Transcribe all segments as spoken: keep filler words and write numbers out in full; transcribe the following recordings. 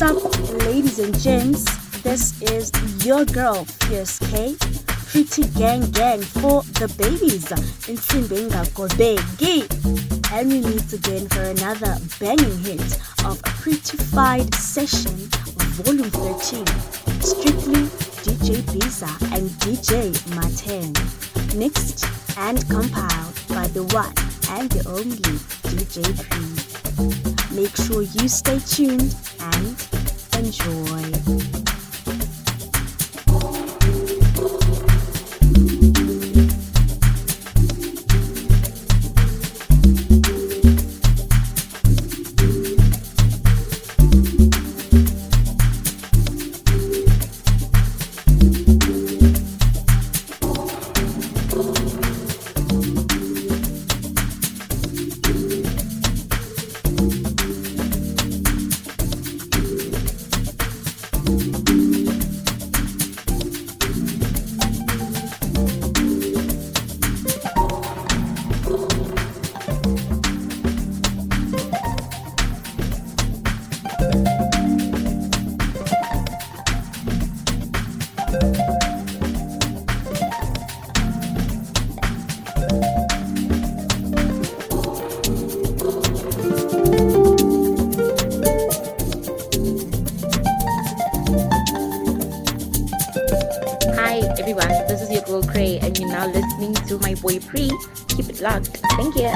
What's up, ladies and gents? This is your girl, Fierce K, Pretty Gang Gang for the babies in Simbenga Kobegi. And we meet again for another banging hit of Prettified Session Volume thirteen. Strictly D J Biza and D J Maten. Mixed and compiled by the one and the only D J Pre. Make sure you stay tuned and enjoy. To my boy Pre, keep it locked. Thank you.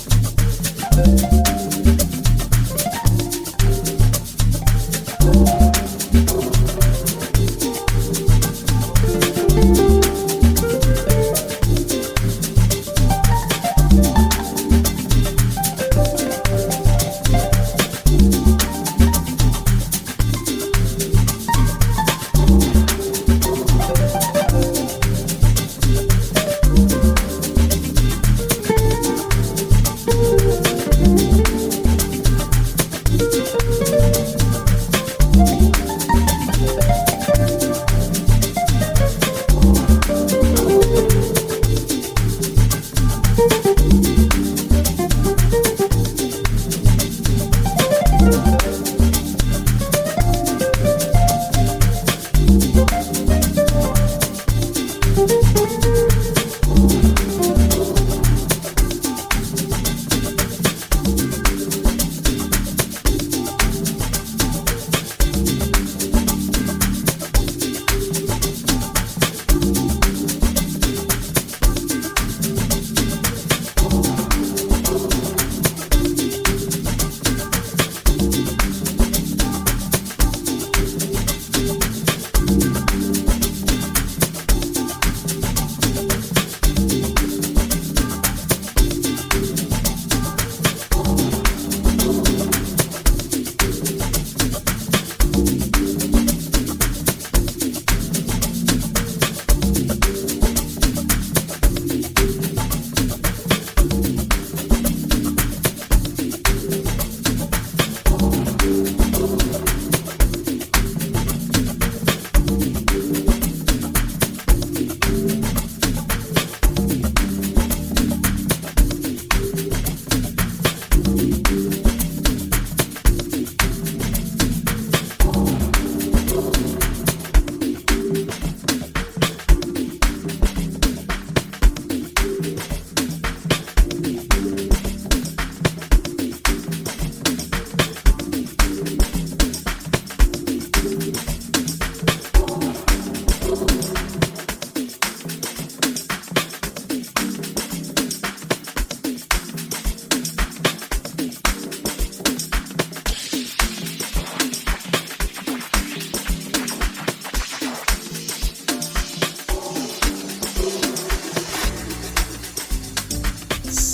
Thank you.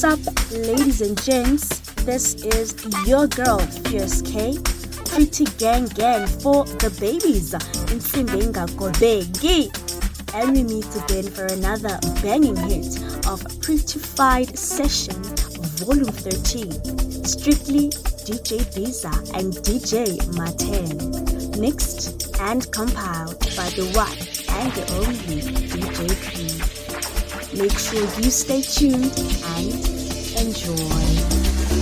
up, ladies and gents? This is your girl, Fierce K. Pretty Gang Gang for the babies in Simbenga Gobegi. And we meet again for another banging hit of Prettified Session Volume thirteen. Strictly D J Biza and D J Martin. Mixed and compiled by the one and the only D J P. Make sure you stay tuned and enjoy.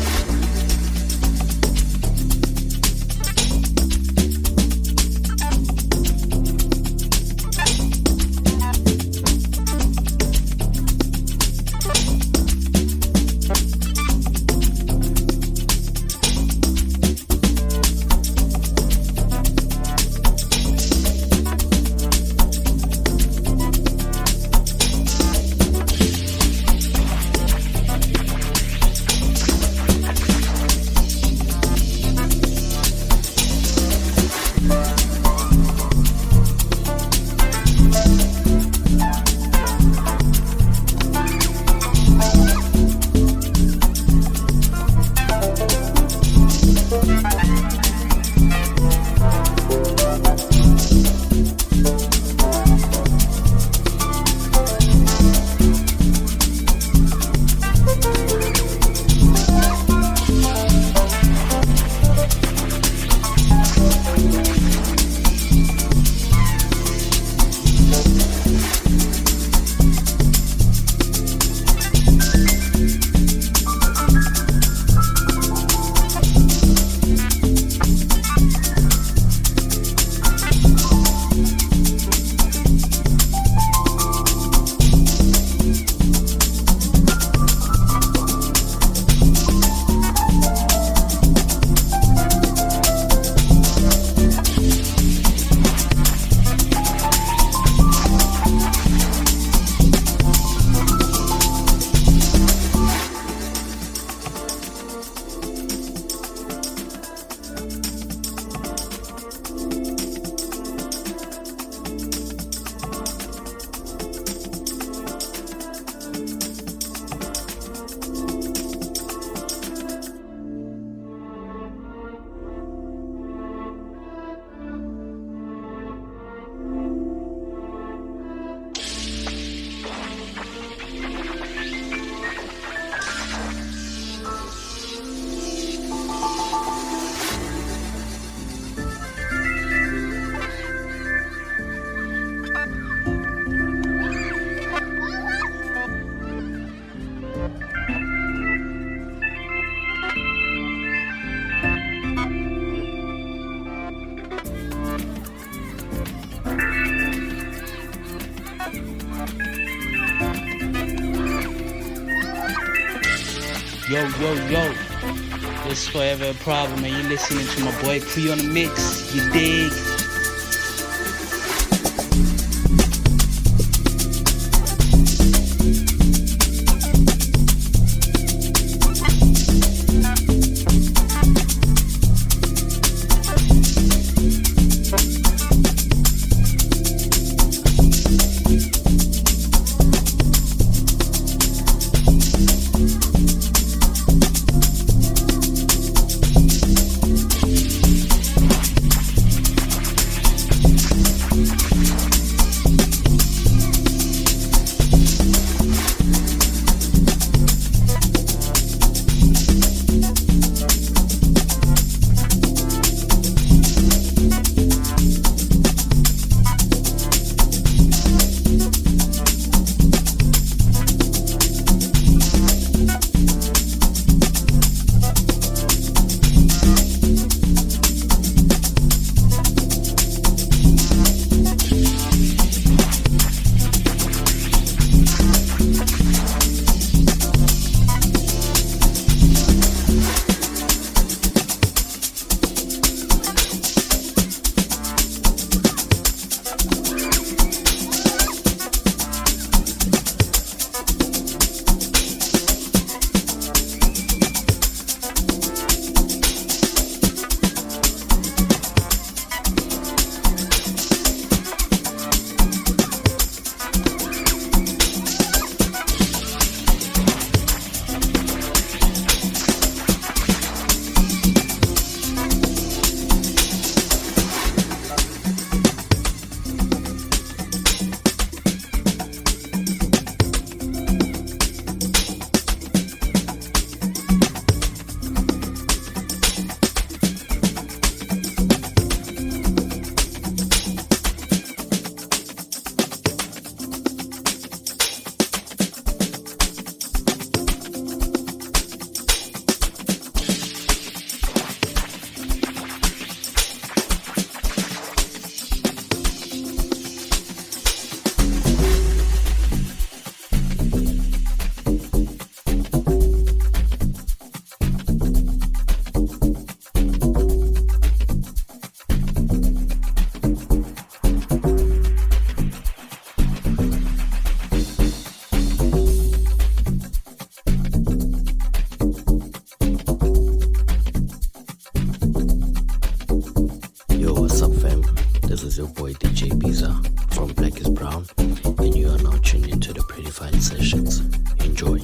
Yo, yo, yo, this Forever a Problem, and you're listening to my boy Pre on the mix, you dig? is your boy D J Biza from Black is Brown, and you are now tuned into the Pretty Fine Sessions. Enjoy.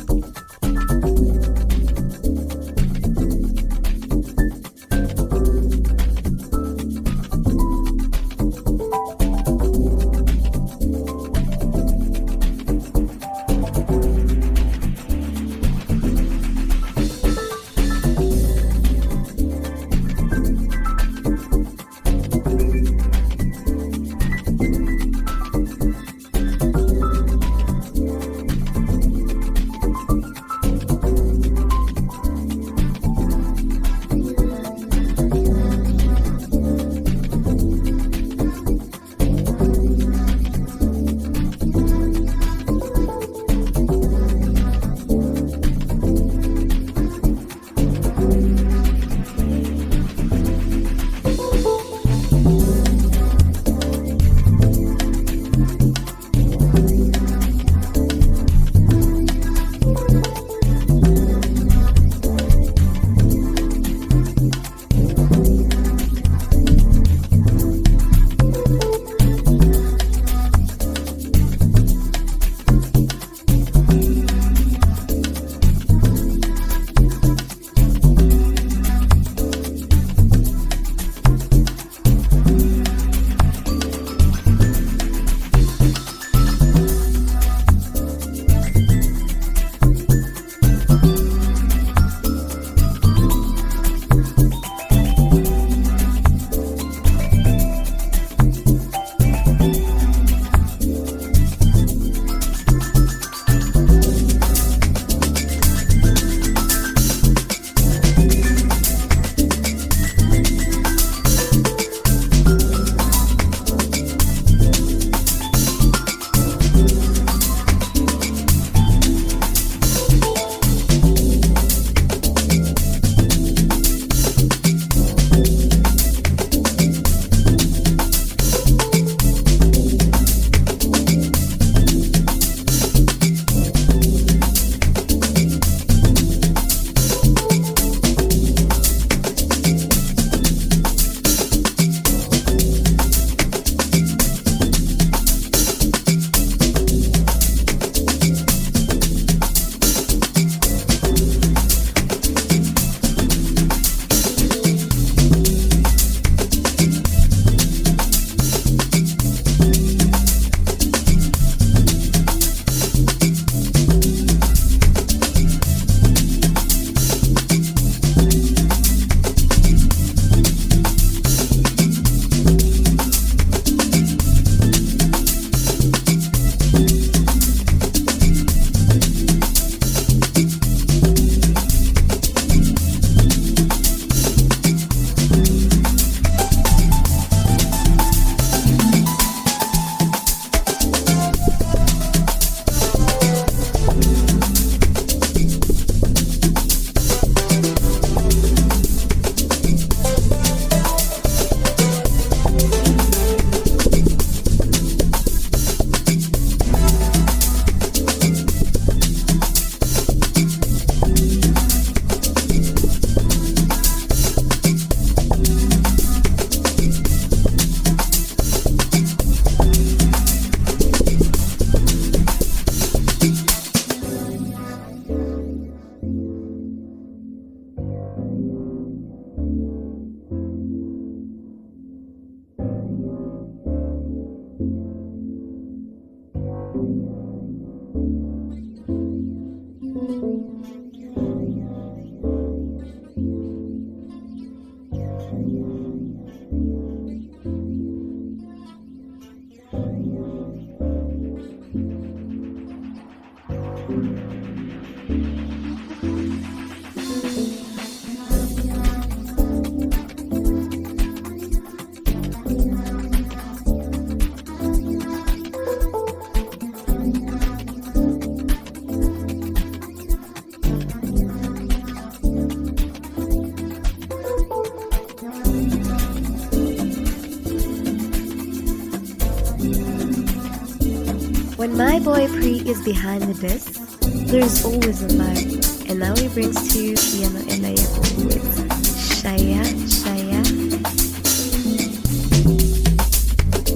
When my boy Pre is behind the disc, there's always a vibe. And now he brings to you Piano Enayako with Shaya Shaya.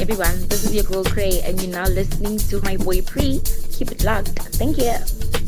everyone, this is your girl Cray, and you're now listening to my boy Pre. Keep it locked. Thank you.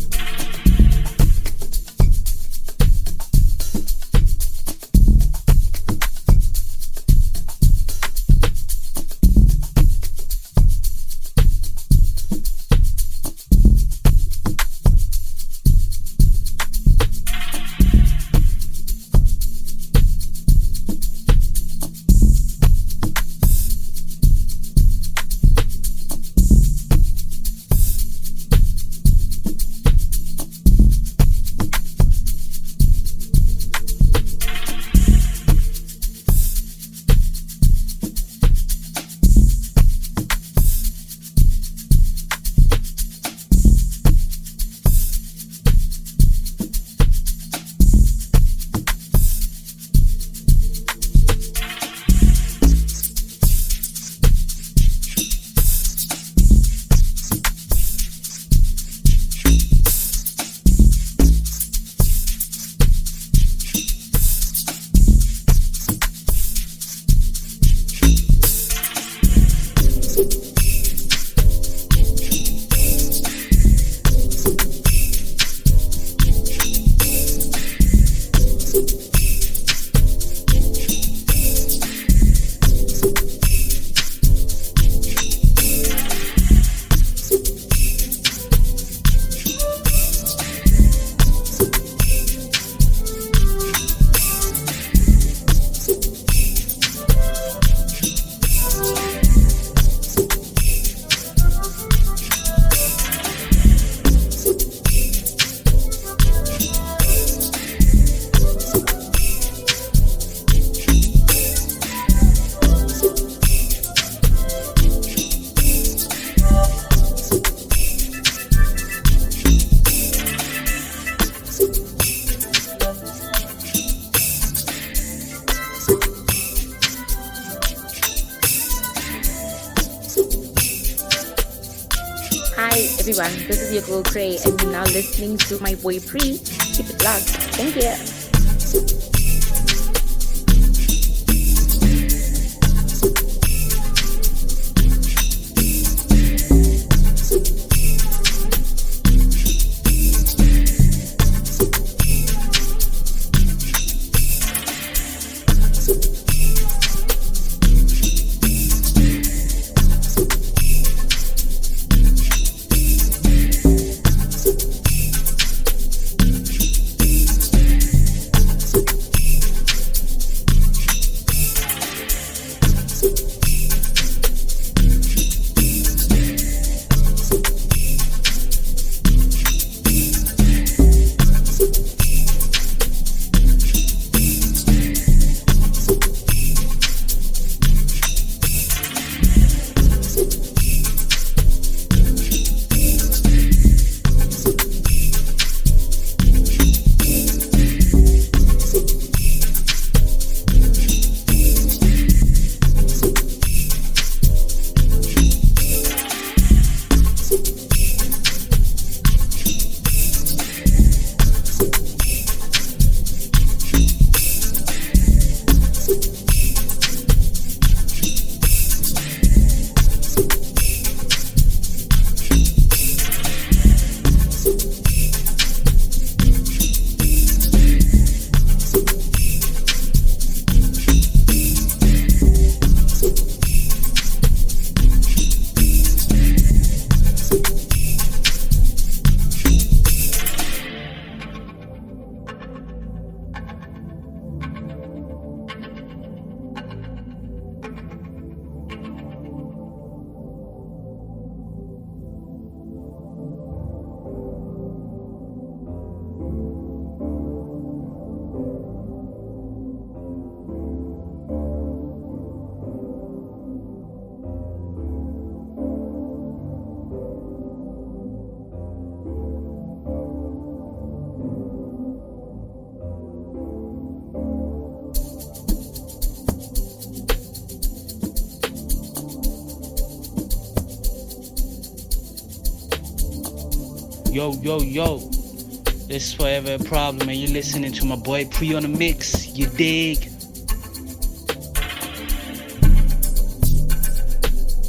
Everyone, this is your girl Cray, and you're now listening to my boy Pre. Keep it locked. Thank you. Yo, yo, yo. This is Forever a Problem, and you're listening to my boy Pre on the mix. You dig?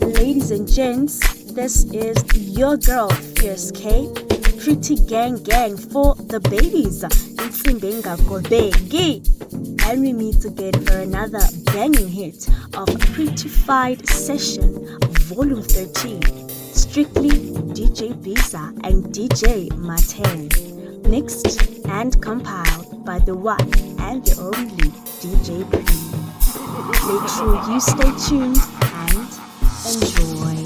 Ladies and gents, this is your girl, Fierce K. Pretty Gang Gang for the babies. Insimbenga Gobegi. And we meet again for another banging hit of Prettified Session Volume thirteen. Strictly D J Bisa and D J Martin. Mixed and compiled by the one and the only D J P. Make sure you stay tuned and enjoy.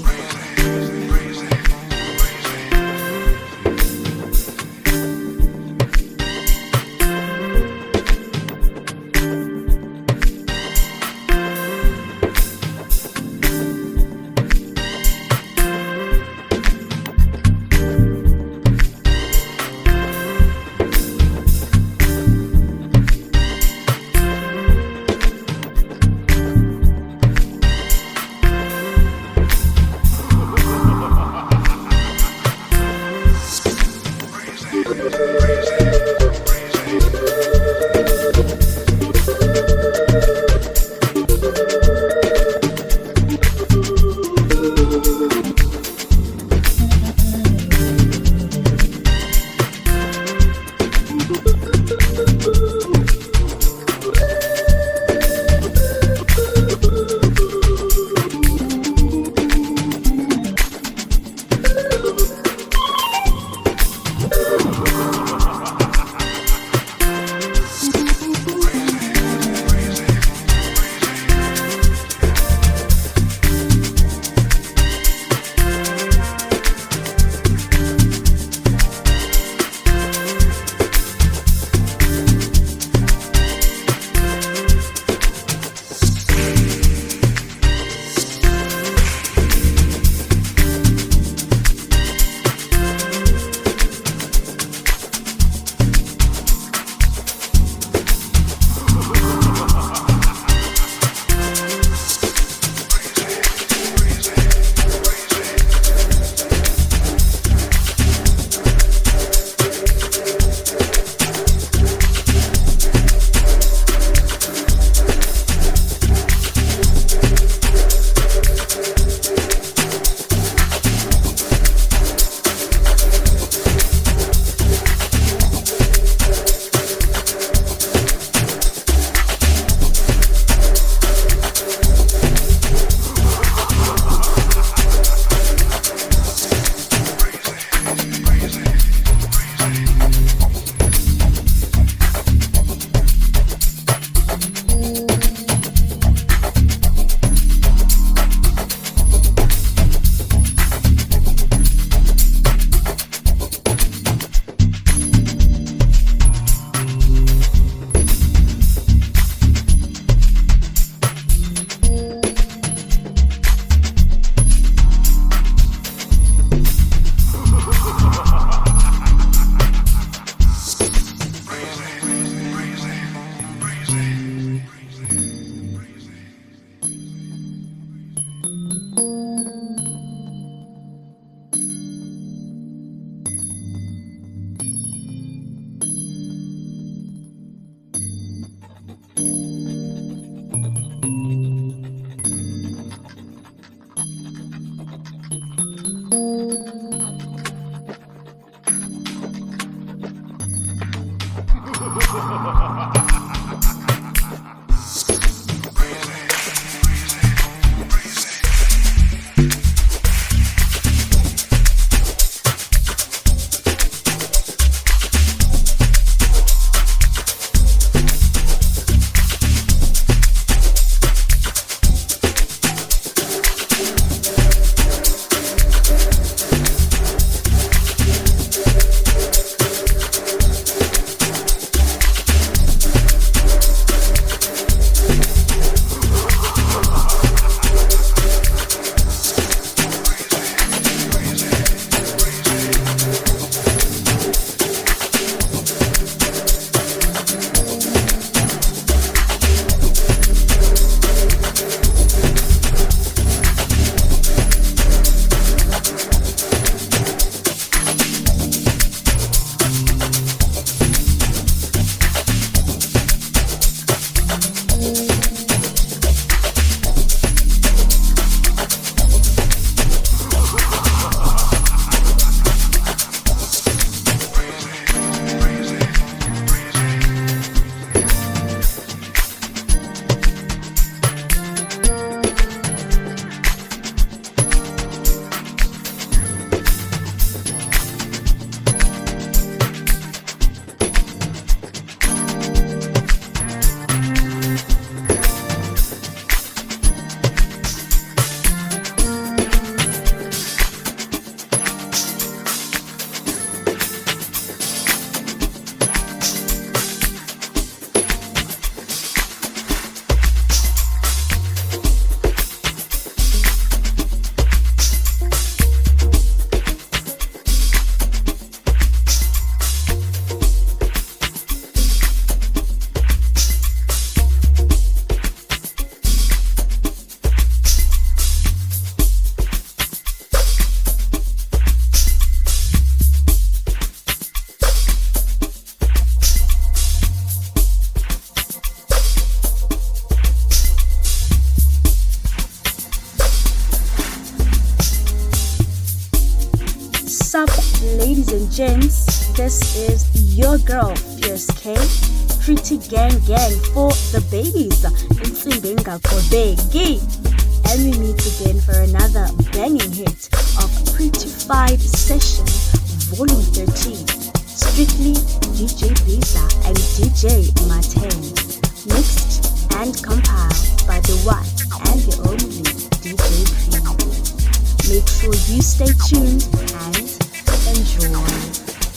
What's up, ladies and gents? This is your girl, Fierce K. Pretty Gang Gang for the babies. Insimbenga Kobegi. And we meet again for another banging hit of Pretty Five Session Volume thirteen. Strictly D J Visa and D J Martin. Mixed and compiled by the one and the only D J Pre. Make sure you stay tuned and enjoy.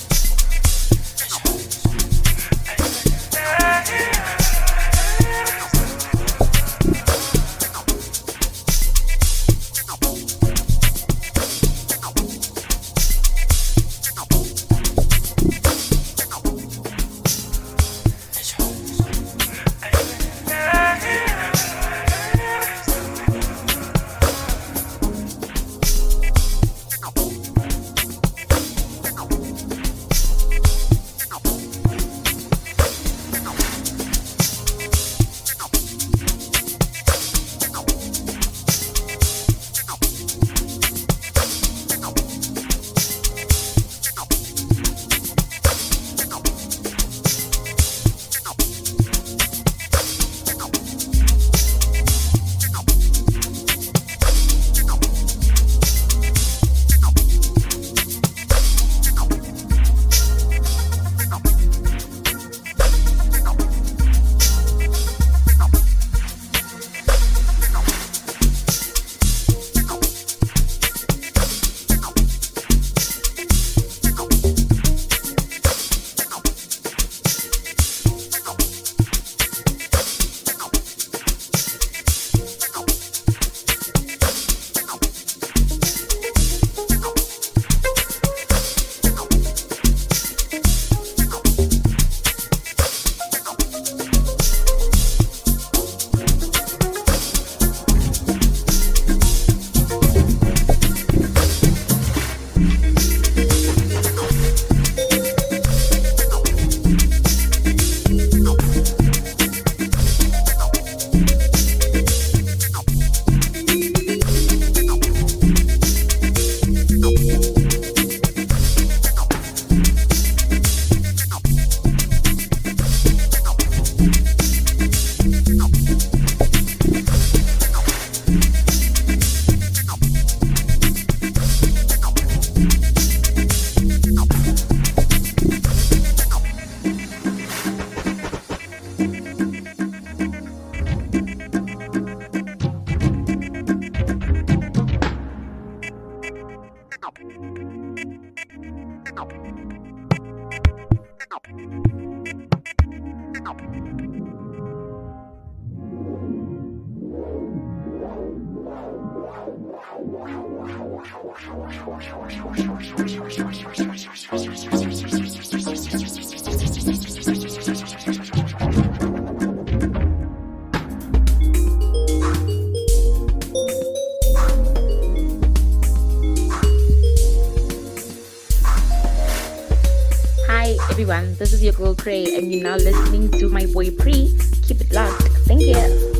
Everyone, this is your girl Cray, and you're now listening to my boy Pre. Keep it locked. Thank you.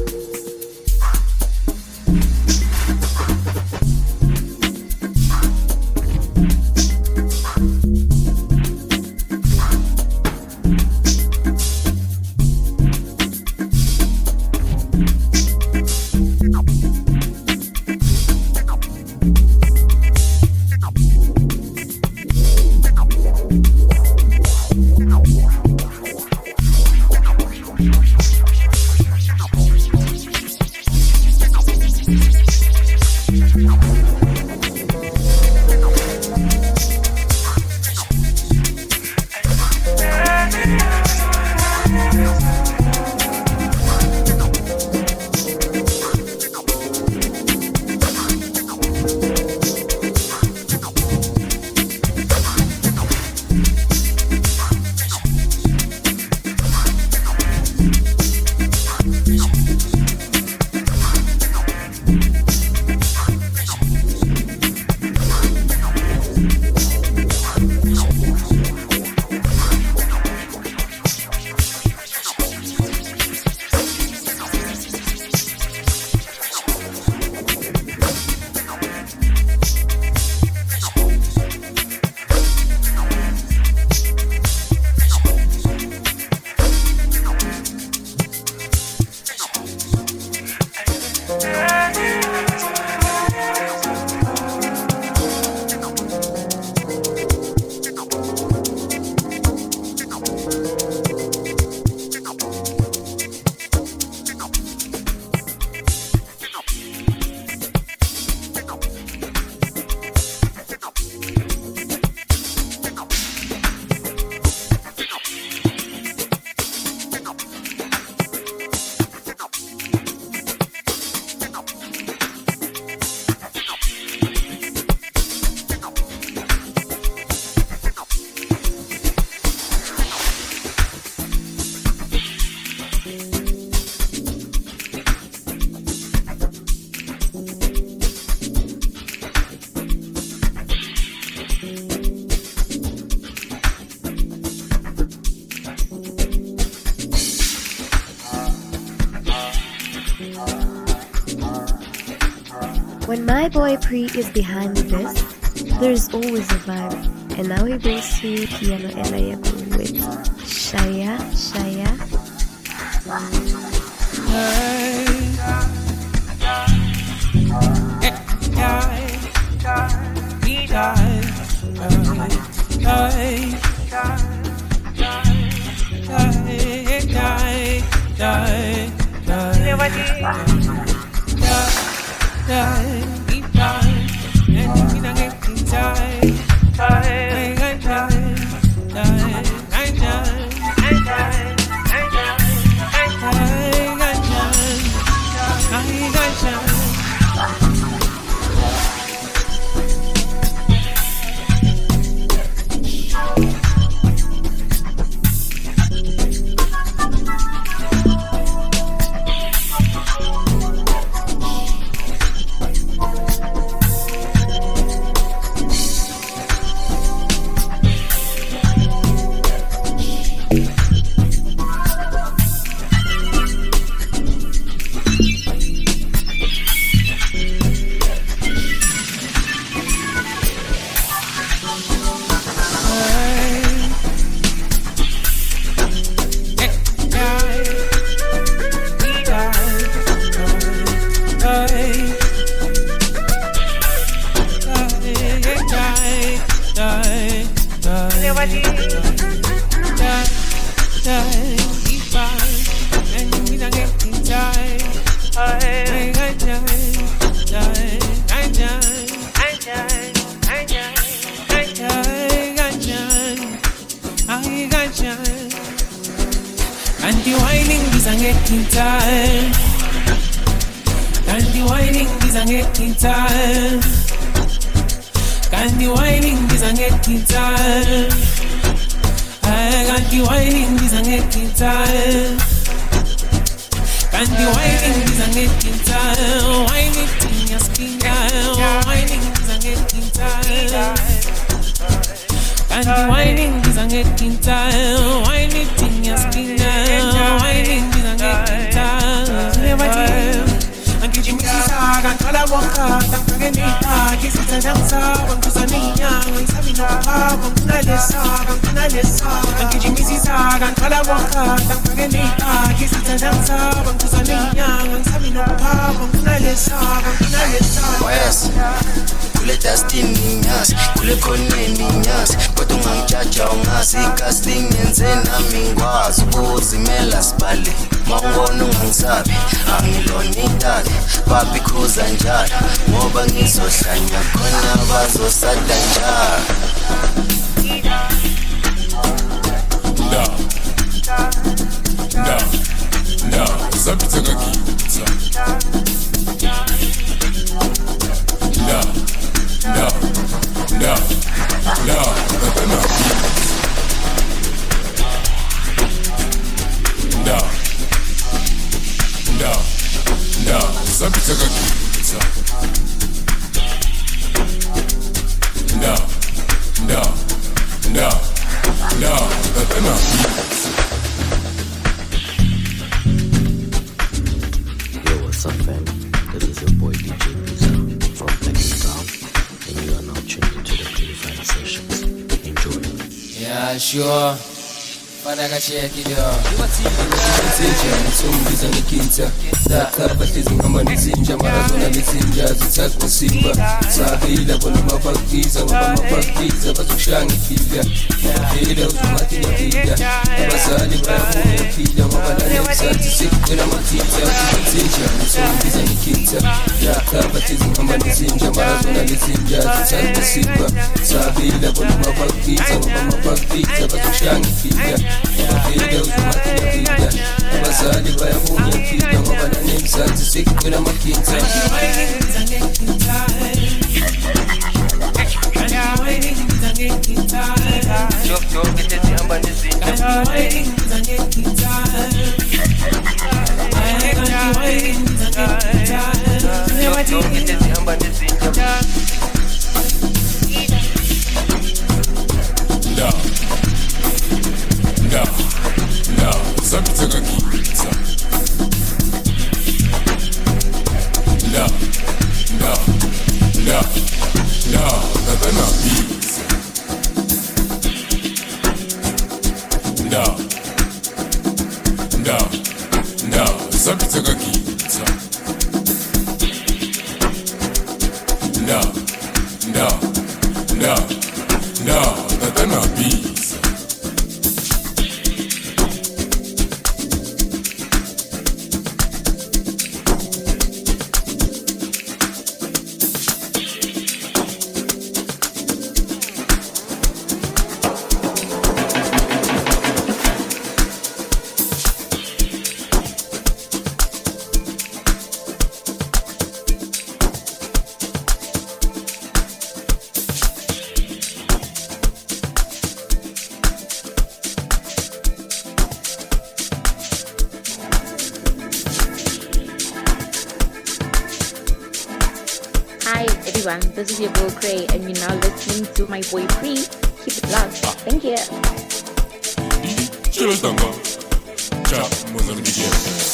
We'll be right back. When my boy Pre is behind the desk, there's always a vibe. And now he brings to you Piano Elayako with Shaya Shaya. Sure. Fana check it out. Sombiza nikita Dakaba tizingamba nizinja Marazona nizinja Zitako simba Sahila Bona mabaktiza Waba mabaktiza Bazushani kida Hila uzumati nyakida Basali Bayamu yakida Wabalani Msati Sikuna matita Nizinja Sombiza nikita Dakaba tizingamba nizinja Marazona nizinja Zitako simba Sahila Bona mabaktiza Waba mabaktiza Bazushani kida Hila uzumati nyakida Basali Bayamu yakida Wabalani Msati Sikuna matita Chok chok kete jamba nizinja Chok chok kete jamba nizinja No, no, no, Zabitaka Kita. No, no. no, no, no, tatana pizza. This is your girl Cray, and you're now listening to my boy Pre. Keep it locked. Thank you. Chilo Tango. Ciao, Mozambique.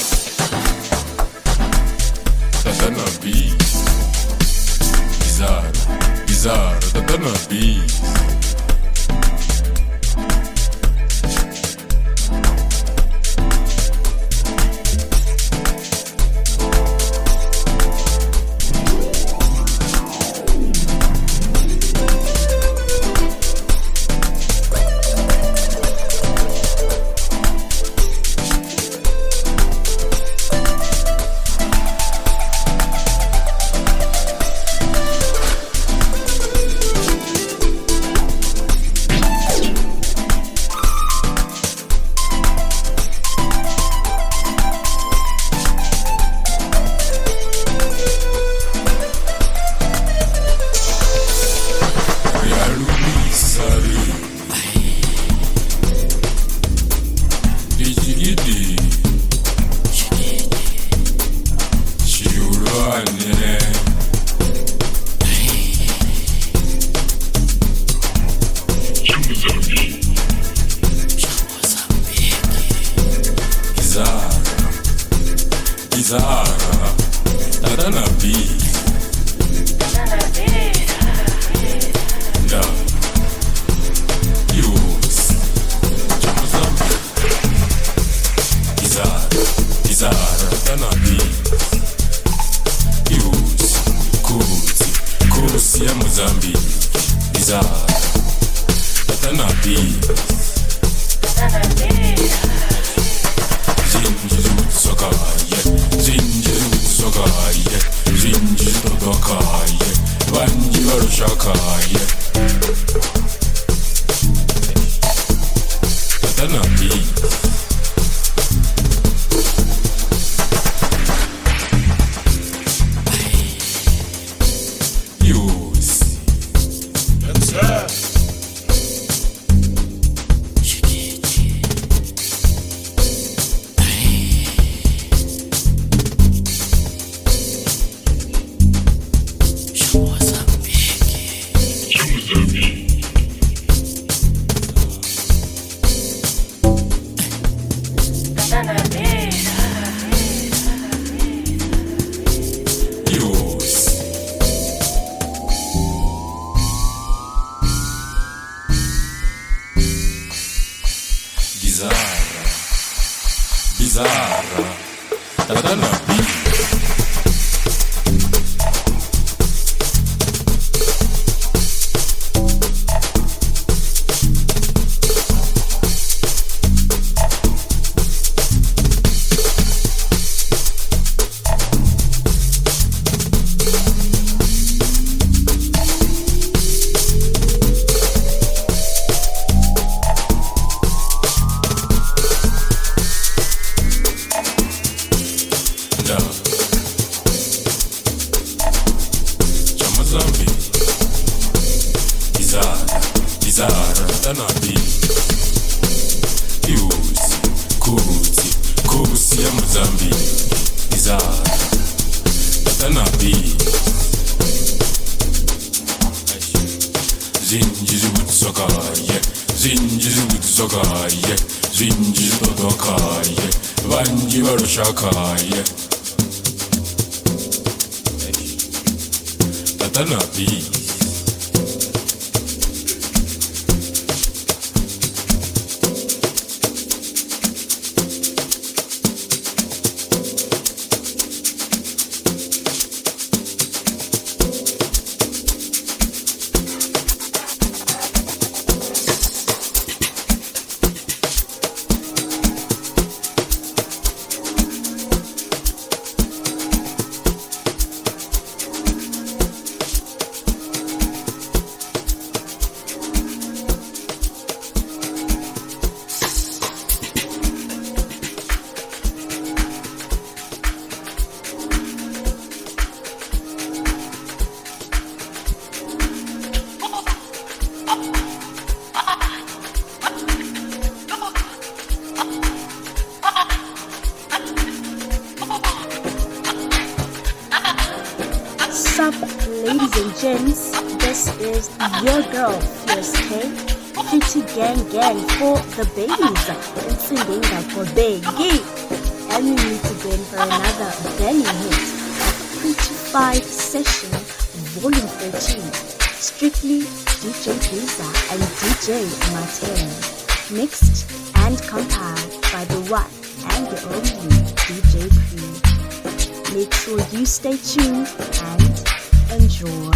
Tatana B. Bizarre, bizarre, Tatana B. Sup, ladies and gents, this is your girl, Fierce K, Pretty Gang Gang for the babies, and singing that for Biggie. And we need to go in for another banging hit of Pretty Five Session Volume thirteen, strictly D J Visa and D J Martin, mixed and compiled by the one and the only D J Pre. Make sure you stay tuned and enjoy.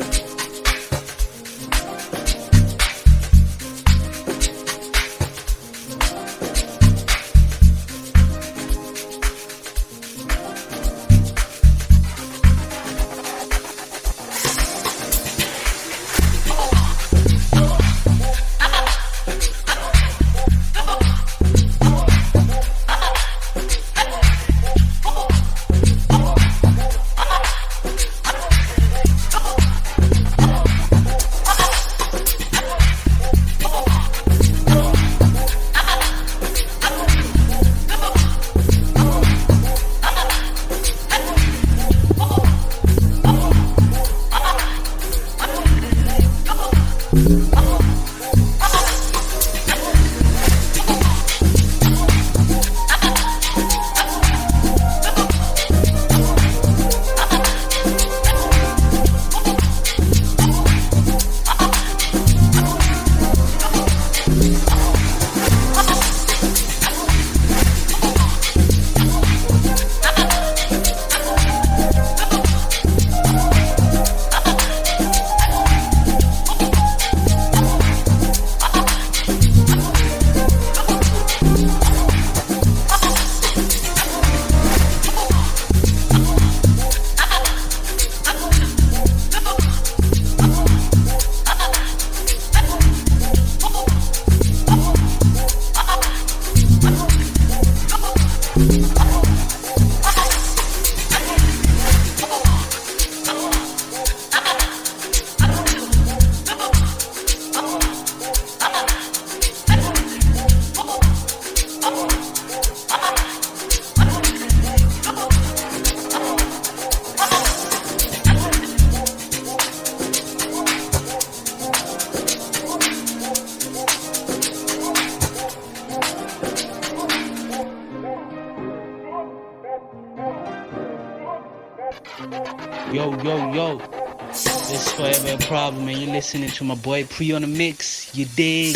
Yo, yo, yo. It's forever a problem, and you're listening to my boy Pre on the mix. You dig?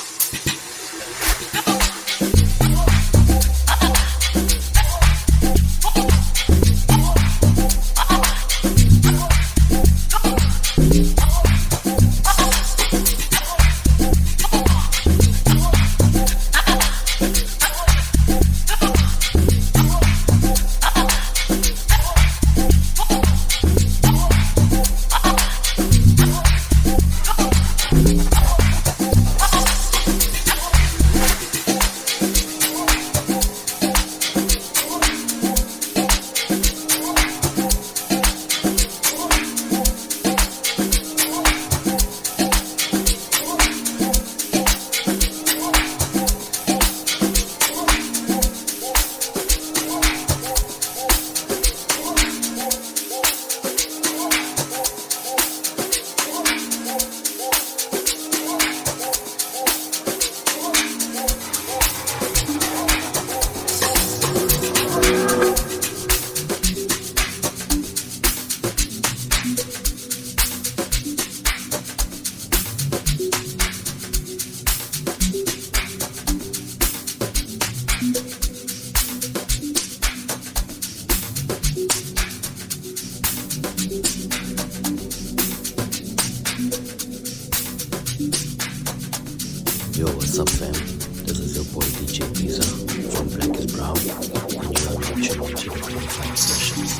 Yo, what's up, fam? This is your boy D J Visa from Black is Brown, and you are watching to the twenty-five sessions.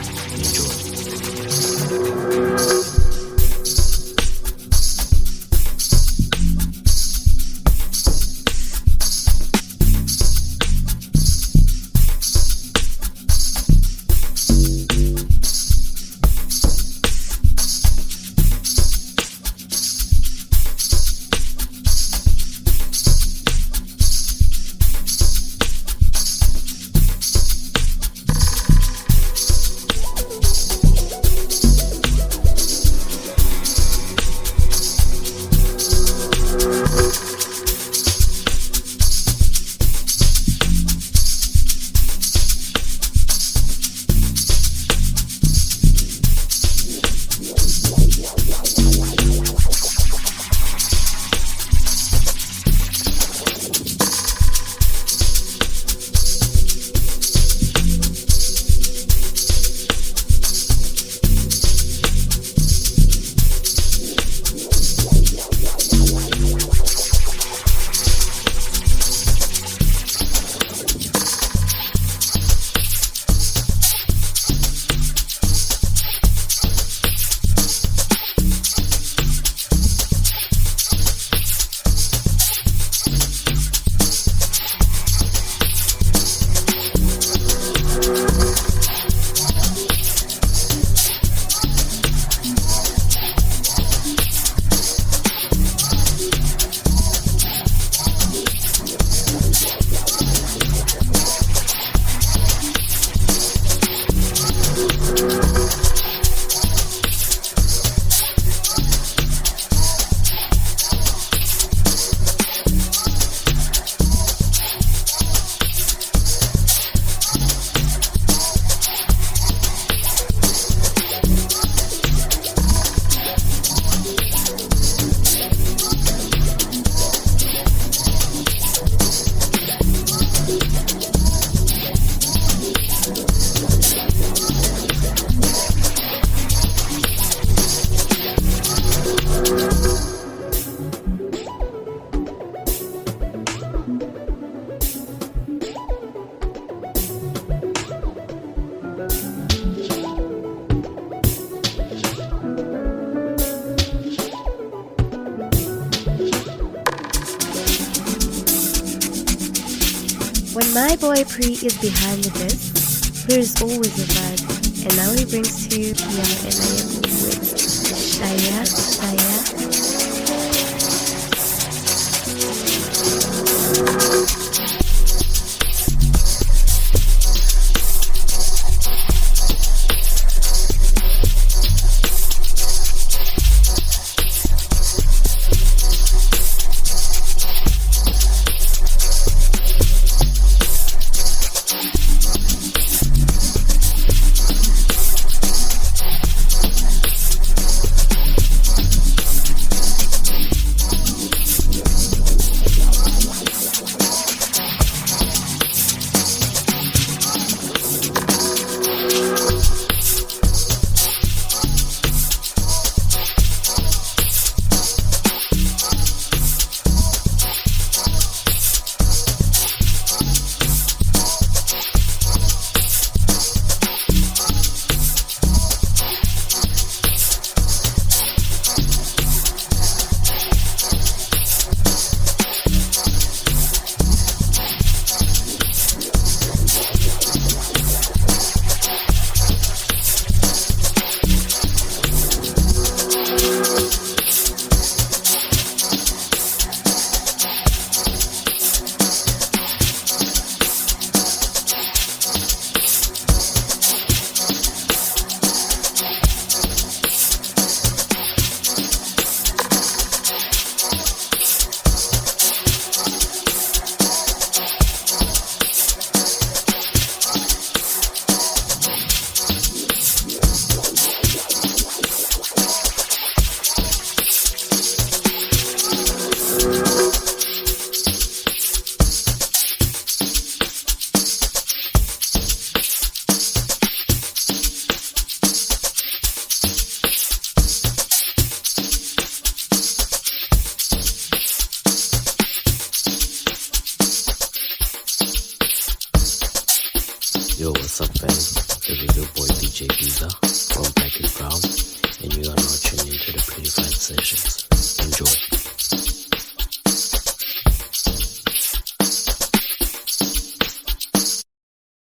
Enjoy. my boy Pre is behind the disc, there's always a vibe, and now he brings to you Piano and Ayako with Shaya Shaya. Yo, what's up, fam? This is your boy D J Pizza from Black is Brown, and you are now tuned into the Pretty Five Sessions.